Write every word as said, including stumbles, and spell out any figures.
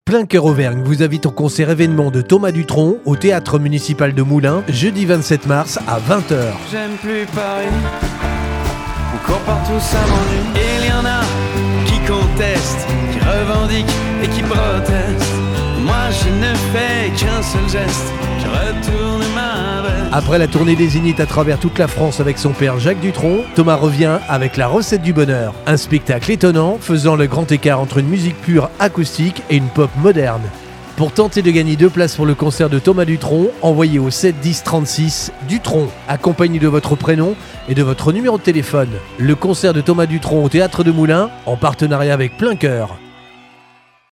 Plein Cœur Auvergne vous invite au concert événement de Thomas Dutronc au Théâtre Municipal de Moulins, jeudi vingt-sept mars à vingt heures. J'aime plus Paris, encore partout ça m'ennuie. Et il y en a qui contestent, qui revendiquent et qui protestent. Moi je ne fais qu'un seul geste, je retourne ma veste. Après la tournée des Zéniths à travers toute la France avec son père Jacques Dutronc, Thomas revient avec La Recette du Bonheur, un spectacle étonnant faisant le grand écart entre une musique pure acoustique et une pop moderne. Pour tenter de gagner deux places pour le concert de Thomas Dutronc, envoyez au sept dix trente-six Dutronc, accompagné de votre prénom et de votre numéro de téléphone. Le concert de Thomas Dutronc au Théâtre de Moulins, en partenariat avec Plein Cœur.